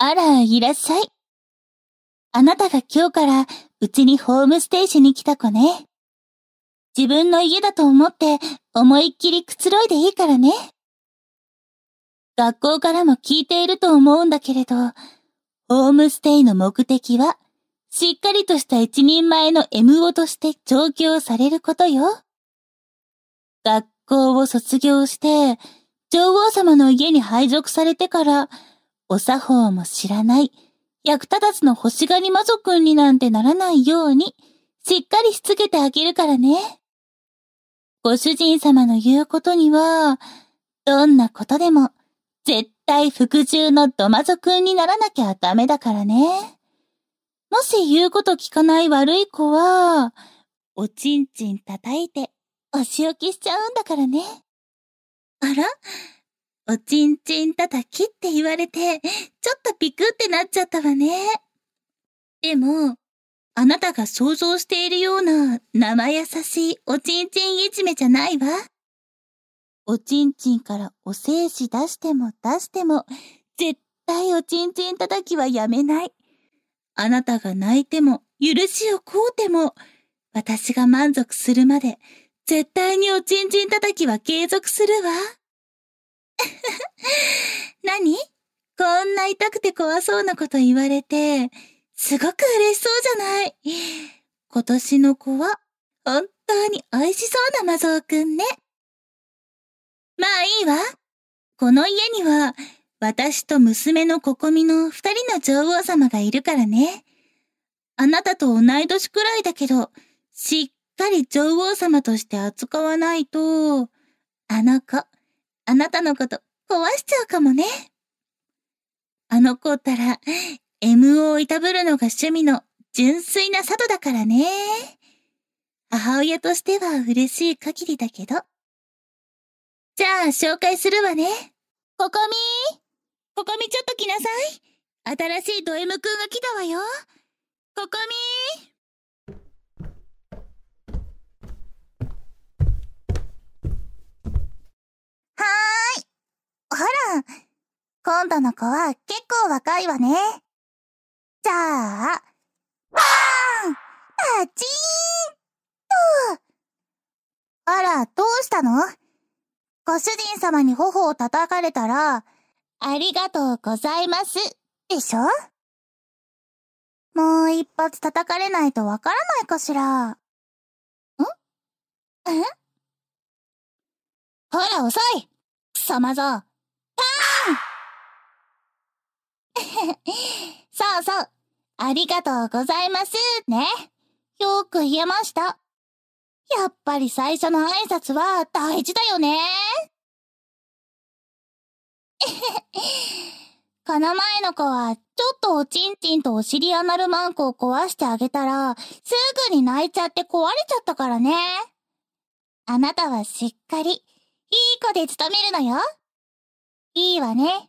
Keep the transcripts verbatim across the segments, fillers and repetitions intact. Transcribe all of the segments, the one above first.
あら、いらっしゃい。あなたが今日からうちにホームステイしに来た子ね。自分の家だと思って思いっきりくつろいでいいからね。学校からも聞いていると思うんだけれど、ホームステイの目的は、しっかりとした一人前の エムオー として調教されることよ。学校を卒業して、女王様の家に配属されてから、お作法も知らない、役立たずの欲しがり魔族くんになんてならないように、しっかりしつけてあげるからね。ご主人様の言うことには、どんなことでも、絶対服従のドマゾくんにならなきゃダメだからね。もし言うこと聞かない悪い子は、おちんちん叩いて、お仕置きしちゃうんだからね。あら？おちんちん叩きって言われて、ちょっとピクってなっちゃったわね。でも、あなたが想像しているような生優しいおちんちんいじめじゃないわ。おちんちんからお精子出しても出しても、絶対おちんちん叩きはやめない。あなたが泣いても、許しを請うても、私が満足するまで、絶対におちんちん叩きは継続するわ。何？こんな痛くて怖そうなこと言われて、すごく嬉しそうじゃない。今年の子は、本当に美味しそうなマゾーくんね。まあいいわ。この家には、私と娘のココミの二人の女王様がいるからね。あなたと同い年くらいだけど、しっかり女王様として扱わないと、あの子、あなたのこと壊しちゃうかもね。あの子ったら、エムオー をいたぶるのが趣味の純粋な佐渡だからね。母親としては嬉しい限りだけど。じゃあ紹介するわね。ココミーココミちょっと来なさい。新しいド M くんが来たわよ。ココミーはーい。ほら、今度の子は結構若いわね。じゃあ、バーンパチーンと。あら、どうしたの？ご主人様に頬を叩かれたら、ありがとうございます、でしょ？もう一発叩かれないとわからないかしら。ん？え？ほら遅い！くそまぞ！パーンそうそう。ありがとうございますね。よく言えました。やっぱり最初の挨拶は大事だよね。この前の子は、ちょっとおちんちんとお尻アナルマンコを壊してあげたら、すぐに泣いちゃって壊れちゃったからね。あなたはしっかり、いい子で勤めるのよ。いいわね。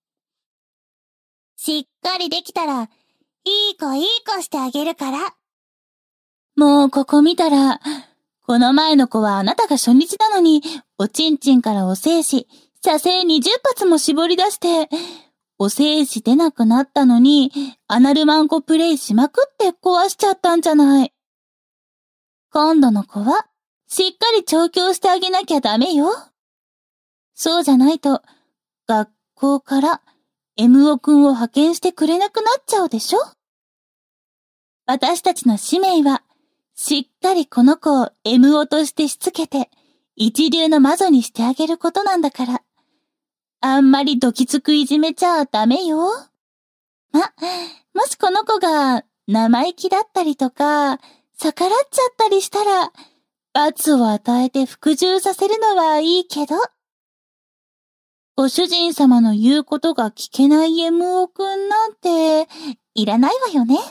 しっかりできたら、いい子いい子してあげるから。もうここ見たら、この前の子はあなたが初日なのに、おちんちんからお精子、射精にじゅっ発も絞り出して、お精子出なくなったのに、アナルマンコプレイしまくって壊しちゃったんじゃない。今度の子は、しっかり調教してあげなきゃダメよ。そうじゃないと、学校から エムオー くんを派遣してくれなくなっちゃうでしょ？私たちの使命は、しっかりこの子を エムオー としてしつけて、一流の魔女にしてあげることなんだから。あんまりドキつくいじめちゃダメよ。ま、もしこの子が生意気だったりとか、逆らっちゃったりしたら、罰を与えて服従させるのはいいけど、ご主人様の言うことが聞けない エムオー くんなんて、いらないわよね。ね。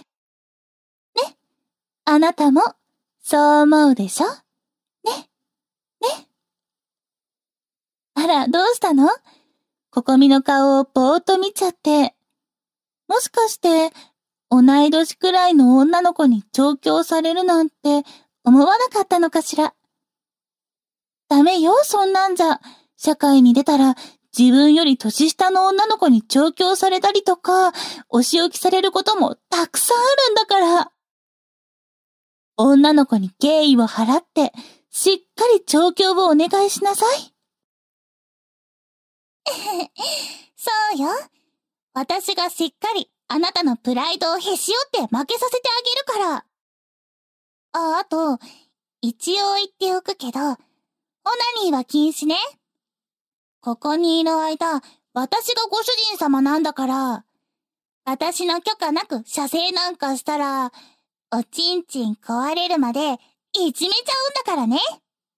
あなたも、そう思うでしょ？ね。ね。あら、どうしたの？ここみの顔をぼーっと見ちゃって。もしかして、同い年くらいの女の子に調教されるなんて思わなかったのかしら。ダメよ、そんなんじゃ。社会に出たら自分より年下の女の子に調教されたりとか、お仕置きされることもたくさんあるんだから。女の子に敬意を払って、しっかり調教をお願いしなさい。そうよ。私がしっかりあなたのプライドをへし折って負けさせてあげるから。あ、あと、一応言っておくけど、オナニーは禁止ね。ここにいる間、私がご主人様なんだから、私の許可なく射精なんかしたら、おちんちん壊れるまでいじめちゃうんだからね。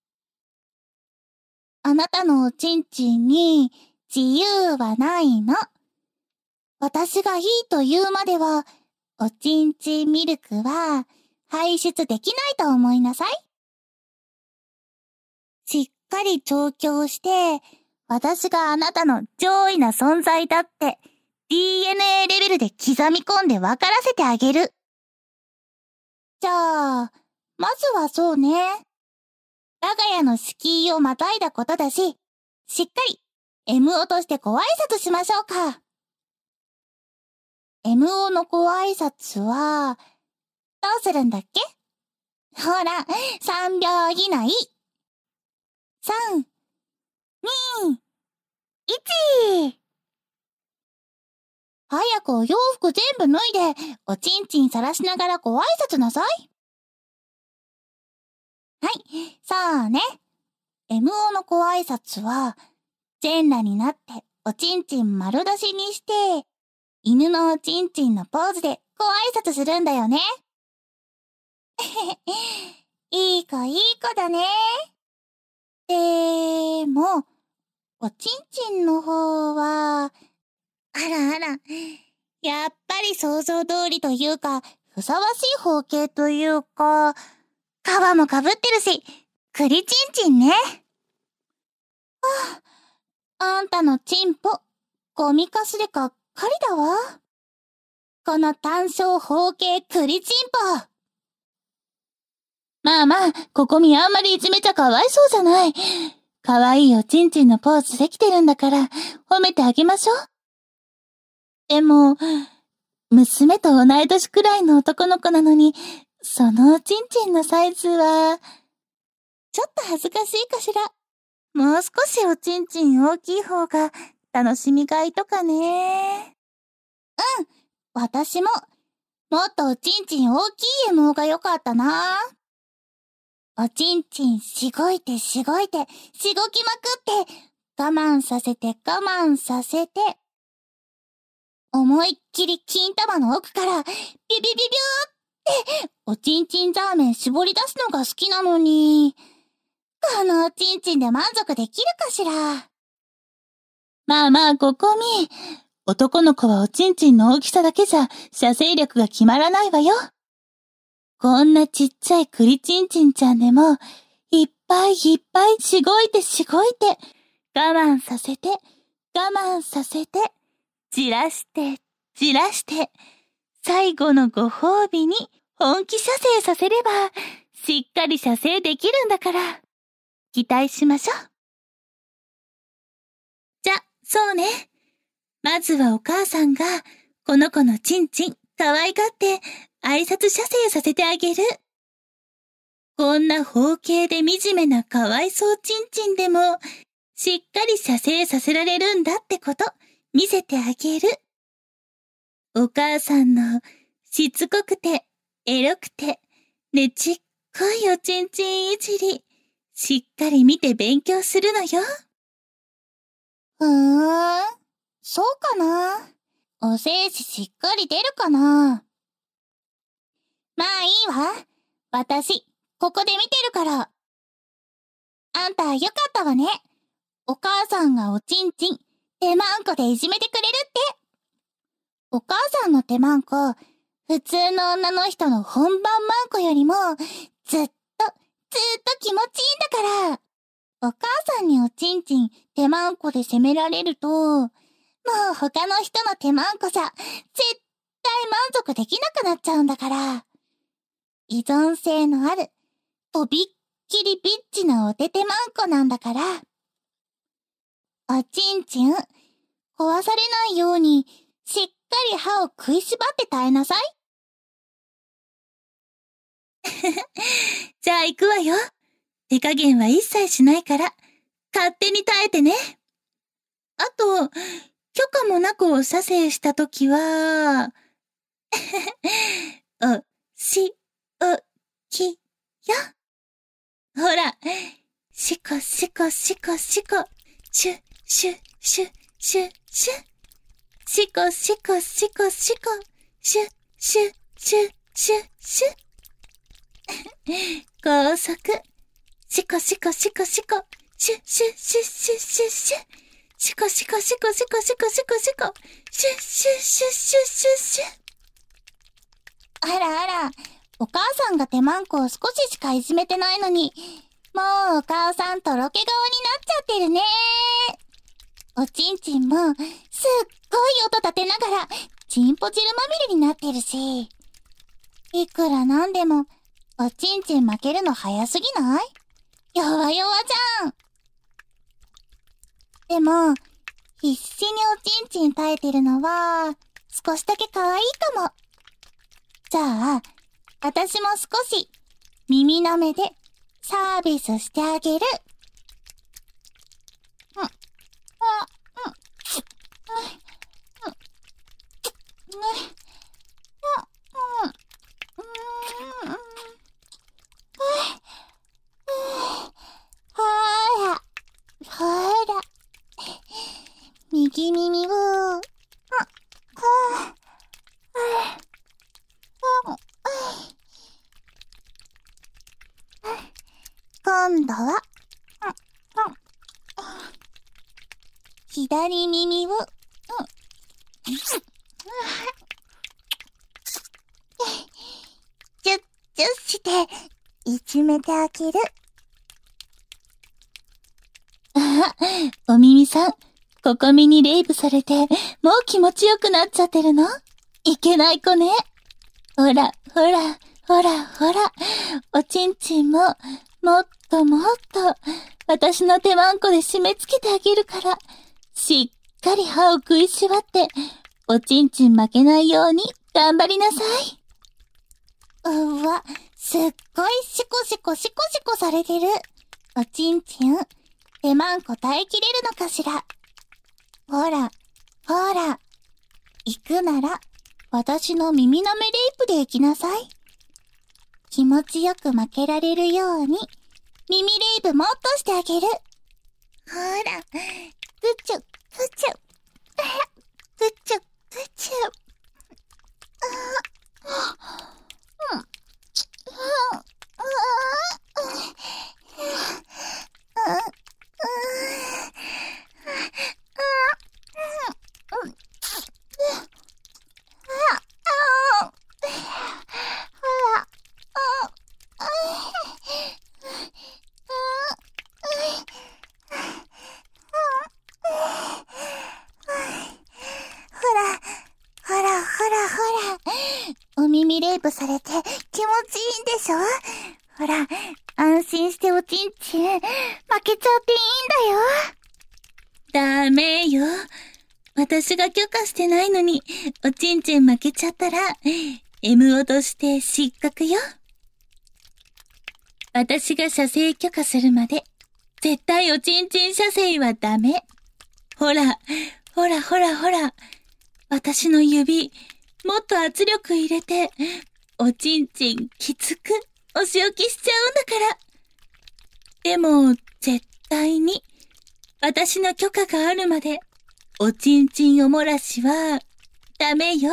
あなたのおちんちんに自由はないの。私がいいと言うまでは、おちんちんミルクは排出できないと思いなさい。しっかり調教して、私があなたの上位な存在だって ディーエヌエー レベルで刻み込んで分からせてあげる。じゃあ、まずはそうね。我が家の敷居をまたいだことだし、しっかり エムオー としてご挨拶しましょうか。エムオー のご挨拶は、どうするんだっけ？ほら、さんびょう以内。さん、に、いち。早くお洋服全部脱いで、おちんちんさらしながらご挨拶なさい。はい、そうね。エムオー のご挨拶は、全裸になっておちんちん丸出しにして、犬のおちんちんのポーズでご挨拶するんだよね。いい子いい子だね。でも、おちんちんの方は、あらあら、やっぱり想像通りというか、ふさわしい包茎というか、皮もかぶってるし、栗ちんちんね。はあ、あんたのチンポ、ゴミかすでがっかりだわ。この単焦包茎栗チンポ。まあまあ、ここみあんまりいじめちゃかわいそうじゃない。かわいいおちんちんのポーズできてるんだから、褒めてあげましょう。でも、娘と同い年くらいの男の子なのに、そのおちんちんのサイズは、ちょっと恥ずかしいかしら。もう少しおちんちん大きい方が楽しみがいとかね。うん、私も、もっとおちんちん大きい エムオー が良かったな。おちんちんしごいてしごいて、しごきまくって、我慢させて我慢させて、思いっきり金玉の奥から、ビビビビューって、おちんちんザーメン絞り出すのが好きなのに、このおちんちんで満足できるかしら。まあまあ、ここみ。男の子はおちんちんの大きさだけじゃ、射精力が決まらないわよ。こんなちっちゃい栗ちんちんちゃんでも、いっぱいいっぱいしごいてしごいて、我慢させて、我慢させて、じらして、じらして、最後のご褒美に本気射精させれば、しっかり射精できるんだから、期待しましょう。じゃ、そうね。まずはお母さんが、この子のちんちん、可愛がって、挨拶射精させてあげる。こんな包茎で惨めなかわいそうちんちんでも、しっかり射精させられるんだってこと、見せてあげる。お母さんの、しつこくて、エロくて、ねちっこいおちんちんいじり、しっかり見て勉強するのよ。ふーん、そうかな。お精子しっかり出るかな。まあいいわ。私、ここで見てるから。あんたよかったわね。お母さんがおちんちん、手まんこでいじめてくれるって。お母さんの手まんこ、普通の女の人の本番まんこよりも、ずっと、ずっと気持ちいいんだから。お母さんにおちんちん、手まんこで責められると、もう他の人の手まんこじゃ、絶対満足できなくなっちゃうんだから。依存性のある、とびっきりビッチなお手手まんこなんだから。 おちんちん、壊されないように、しっかり歯を食いしばって耐えなさい。じゃあ行くわよ。手加減は一切しないから、勝手に耐えてね。あと、許可もなくお射精したときは、お、し、お、き、よ。ほら、しこしこしこしこ、シュ、シュ、シュ、シュ、シュ。しこしこしこしこ、シュ、シュ、シュ、シュ、シュ。高速。しこしこしこしこ、シュ、シュ、シュ、シュ、シュ、シュ。しこしこしこしこしこしこしこ、シュ、シュ、シュ、シュ、シュ、シュ。あらあら、お母さんが手マンコを少ししかいじめてないのに、もうお母さんとろけ顔になっちゃってるね。おちんちんもすっごい音立てながらチンポ汁まみれになってるし、いくらなんでもおちんちん負けるの早すぎない？弱々じゃん。でも必死におちんちん耐えてるのは少しだけ可愛いかも。じゃあ私も少し耳の目でサービスしてあげる。うん、あ、うん、うん、うん、うん、うん、ほら、ほら、右耳を、うん、今度は、左耳を、うん、チュッチュッして、いじめてあげる。あ、お耳さん、ここみにレイプされて、もう気持ちよくなっちゃってるの？いけない子ね。ほら、ほら、ほら、ほら、おちんちんも、もっともっと、私の手マンコで締め付けてあげるから、しっかり歯を食いしばって、おちんちん負けないように頑張りなさい。うわ、すっごいシコシコシコシコされてる。おちんちん、手マンコ耐えきれるのかしら。ほら、ほら、行くなら、私の耳の目レイプで行きなさい。気持ちよく負けられるように、耳レイプもっとしてあげる。ほら、ぐちゅ、ぐちゅ、ぐちゅ、ぐちゅ。うん、うん、うん、お耳レイプされて気持ちいいんでしょ？ほら、安心しておちんちん負けちゃっていいんだよ。ダメよ。私が許可してないのにおちんちん負けちゃったら エム 落として失格よ。私が射精許可するまで絶対おちんちん射精はダメ。ほら、ほらほらほら。私の指、もっと圧力入れて、おちんちんきつくお仕置きしちゃうんだから。でも、絶対に、私の許可があるまで、おちんちんおもらしは、ダメよ。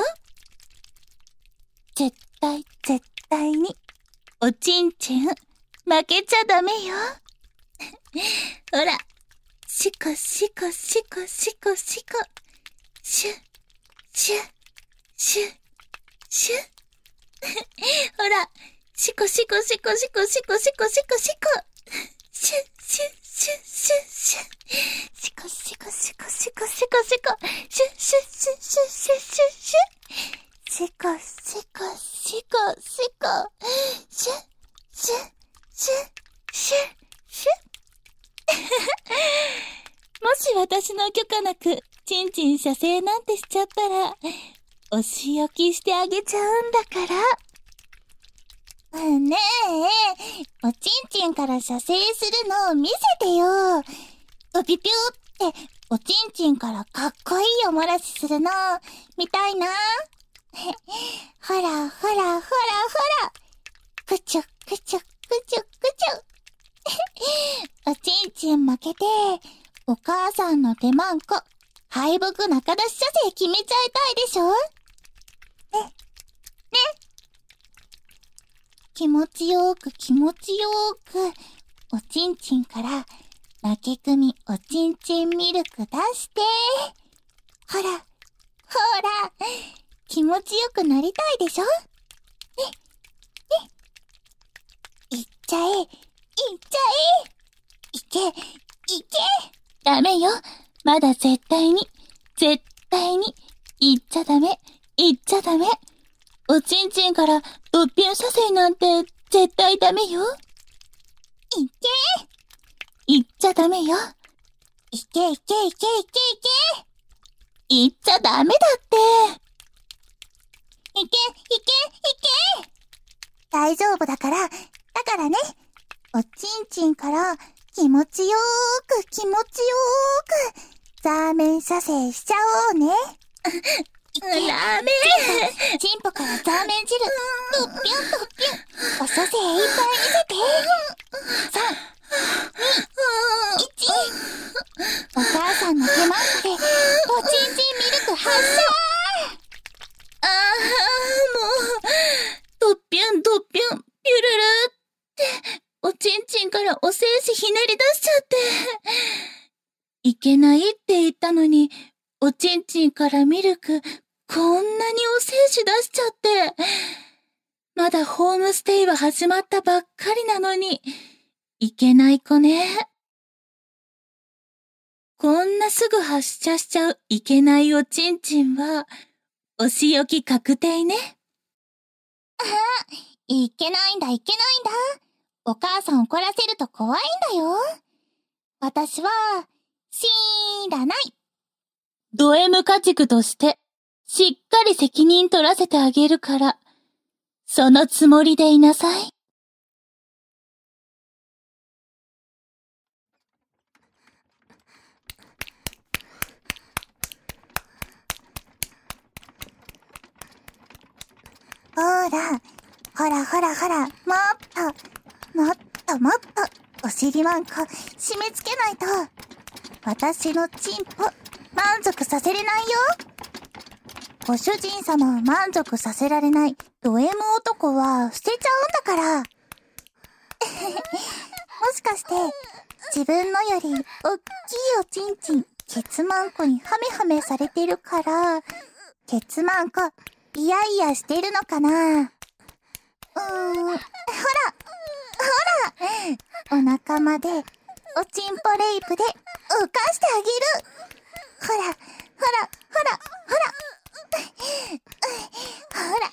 絶対、絶対に、おちんちん、負けちゃダメよ。ほら、しこしこしこしこしこ、シュッ、シュッ、シュッ、シュッ。ほら、しこしこしこしこしこしこしこしこ。シュッ、シュッ、シュッ、シュッ、シュッ。しこしこしこしこしこしこ。シュッ、シュッ、シュッ、シュッ、シュッ、シュッ、シュッ。しこしこしこしこ。シュッ、シュッ、シュッ、シュッ、シュッ。 もし私の許可なく、チンチン射精なんてしちゃったら、お仕置きしてあげちゃうんだから。ねえ、おちんちんから射精するのを見せてよ。うぴぴゅーって、おちんちんからかっこいいおもらしするの、見たいな。ほらほらほらほら。くちゅくちゅくちゅくちゅ。おちんちん負けて、お母さんの手まんこ、敗北中出し射精決めちゃいたいでしょ？ね、ね。気持ちよーく気持ちよーく、おちんちんから負け組おちんちんミルク出して、ほら、ほら、気持ちよくなりたいでしょ？ね、ね。いっちゃえ、いっちゃえ、いけ、いけ。ダメよ。まだ絶対に、絶対に、言っちゃダメ、言っちゃダメ。おちんちんからドッピン射精なんて絶対ダメよ。いけ。言っちゃダメよ。いけいけいけいけいけ。言っちゃダメだって。いけいけいけ。大丈夫だから、だからね。おちんちんから気持ちよーく気持ちよーくザーメン射精しちゃおうね。ダメ。チンポからザーメン汁ドッピュンドッピュン。お射精いっぱい見せて。さん、に、いち。お母さんの手間っておちんちんミルク発射。ああ、もうドッピュンドッピュンピュルルっておちんちんからお精子ひねり出しちゃって。いけないって言ったのに、おちんちんからミルク、こんなにお精子出しちゃって。まだホームステイは始まったばっかりなのに、いけない子ね。こんなすぐ発射しちゃういけないおちんちんは、お仕置き確定ね。ああ、いけないんだいけないんだ。お母さん怒らせると怖いんだよ。私は、知らない。ド M 家畜として、しっかり責任取らせてあげるから、そのつもりでいなさい。ほら、ほらほらほら、もっと、もっともっと、お尻マンコ、締め付けないと、私のチンポ、満足させれないよ。ご主人様を満足させられないド M 男は捨てちゃうんだから。もしかして、自分のよりおっきいおちんちん、ケツマンコにハメハメされてるから、ケツマンコ、イヤイヤしてるのかな。うーん、ほら、ほら、お腹まで、おちんぽレイプで浮かしてあげる。ほら、ほら、ほら、ほら。ほら、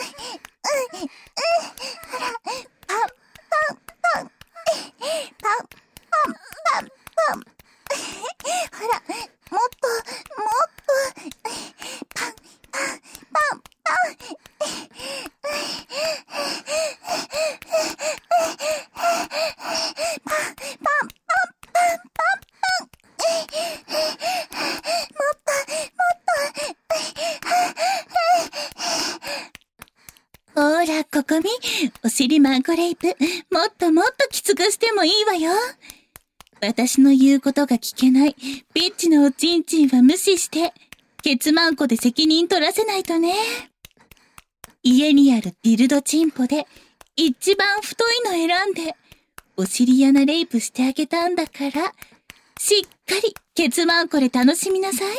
ほら、パン、パン、パン、パン、パン、パン、パン。ほら、もっと、もっと、パン、パン、パン、パン。パン、パン、パン、パン、パン、パン。もっと、もっと。ほら、ここみ、お尻マンコレイプ、もっともっときつくしてもいいわよ。私の言うことが聞けない、ビッチのおちんちんは無視して、ケツマンコで責任取らせないとね。家にあるディルドチンポで、一番太いの選んで、お尻穴レイプしてあげたんだから、しっかりケツマンコで楽しみなさい。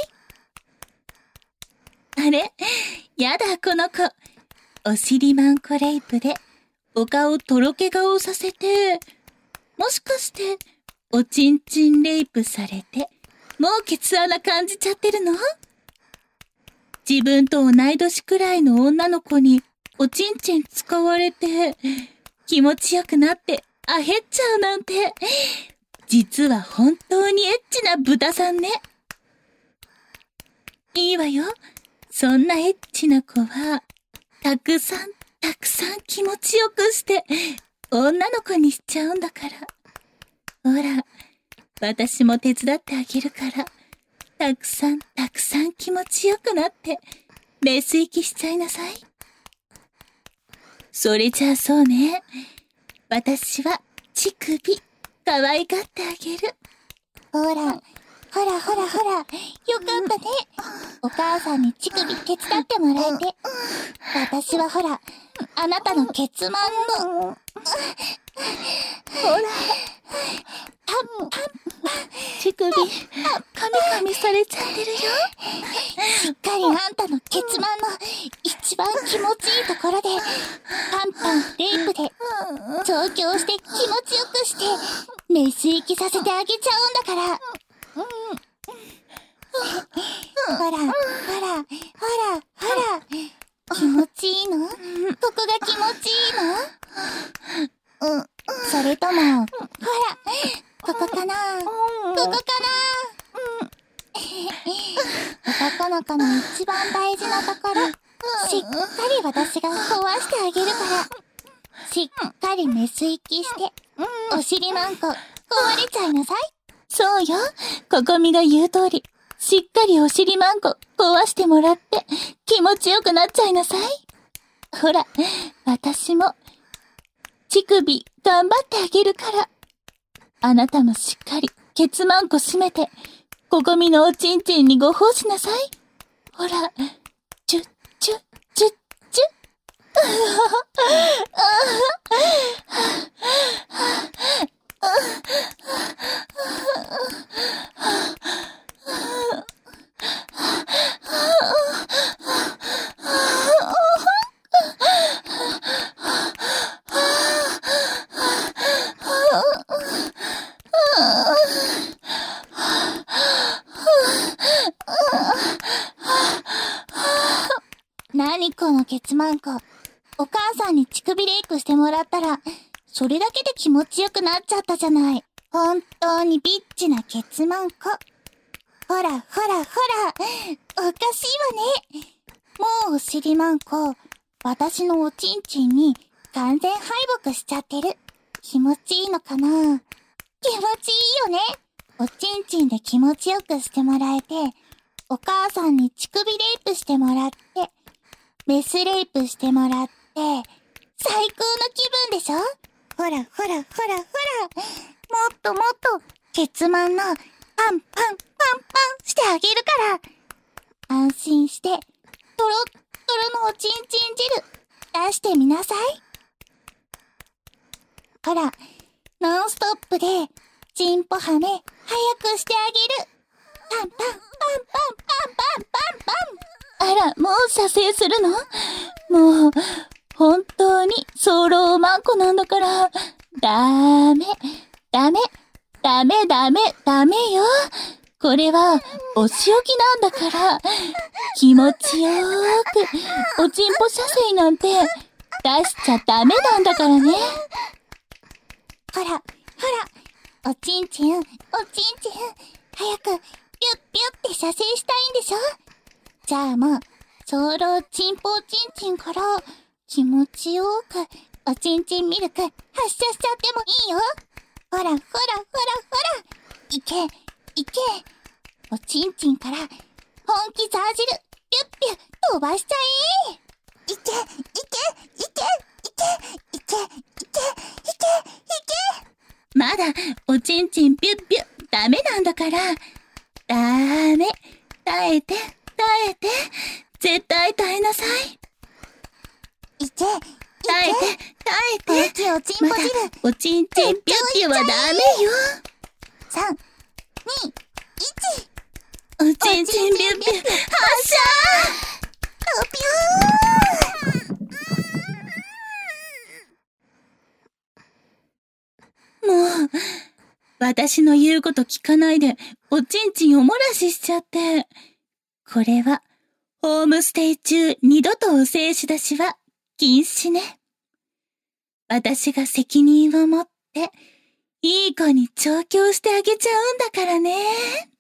あれ？やだ、この子。お尻マンコレイプで、お顔とろけ顔させて、もしかして、おちんちんレイプされて、もうケツ穴感じちゃってるの？自分と同い年くらいの女の子に、おちんちん使われて、気持ちよくなって、あへっちゃうなんて、 実は本当にエッチな豚さんね。いいわよ。そんなエッチな子は、たくさん、たくさん気持ちよくして、女の子にしちゃうんだから。ほら、私も手伝ってあげるから、たくさん、たくさん気持ちよくなって、メス息しちゃいなさい。それじゃあそうね。私は、乳首、可愛がってあげる。 ほら、ほらほらほら、よかったね。お母さんに乳首手伝ってもらえて。私はほら、あなたのケツマンの。ほら、パンパン乳首、カミカミされちゃってるよ。 しっかりあんたのケツマンの一番気持ちいいところで、パンパンレイプで調教して気持ちよくして、メス息させてあげちゃうんだから。ほら、ほら、ほら、ほら、気持ちいいの？ここが気持ちいいの？それとも、ほら、ここかな？ここかな？男の子の一番大事なところ、しっかり私が壊してあげるから、しっかりメス息して、お尻マンコ壊れちゃいなさい。 そうよ。ここみが言う通り、しっかりお尻マンコ壊してもらって、気持ちよくなっちゃいなさい。ほら、私も、乳首頑張ってあげるから。あなたもしっかり、ケツマンコ締めて、ここみのおちんちんにご奉仕なさい。ほら、チュッチュッチュッチュッ。 何このケツマンコ。お母さんに乳首レイクしてもらったら、それだけで気持ちよくなっちゃったじゃない。本当にビッチなケツマンコ。ほらほらほら、おかしいわね。もうお尻マンコ、私のおちんちんに完全敗北しちゃってる。気持ちいいのかな？気持ちいいよね。おちんちんで気持ちよくしてもらえて、お母さんに乳首レイプしてもらって、メスレイプしてもらって、最高の気分でしょ？ほらほらほらほら、もっともっと、ケツマンのパンパンパンパンしてあげるから。安心して、トロットロのおちんちん汁、出してみなさい。ほら、ノンストップで、チンポハメ、早くしてあげる。パンパンパンパンパンパンパンパン。 あら、もう射精するの？もう、本当に、早漏マンコなんだから、ダメ、ダメ、ダメ、ダメ、ダメよ。これは、お仕置きなんだから、気持ちよーく、おちんぽ射精なんて、出しちゃダメなんだからね。 ほら、ほら、おちんちん、おちんちん、早く、ピュッピュッって射精したいんでしょ？じゃあもう、早漏チンポおちんちんから、気持ちよく、おちんちんミルク発射しちゃってもいいよ。ほらほらほらほら、いけ、いけ。おちんちんから、本気ザージル、ピュッピュッ飛ばしちゃえ。いけ、いけ、いけ、いけ、いけ、いけ、いけ、いけ。 まだ、おちんちんピュッピュッ、ダメなんだから。ダメ。耐えて、耐えて。絶対耐えなさい。 いけ、 耐えて、耐えて。 おちんぽ汁。 おちんちんピュッピュはダメよ。 さん、に、いち。 おちんちんピュッピュ、発射ピューもう、私の言うこと聞かないで、おちんちんおもらししちゃって。これは、ホームステイ中二度とお精子出しは禁止ね。私が責任を持って、 いい子に調教してあげちゃうんだからね。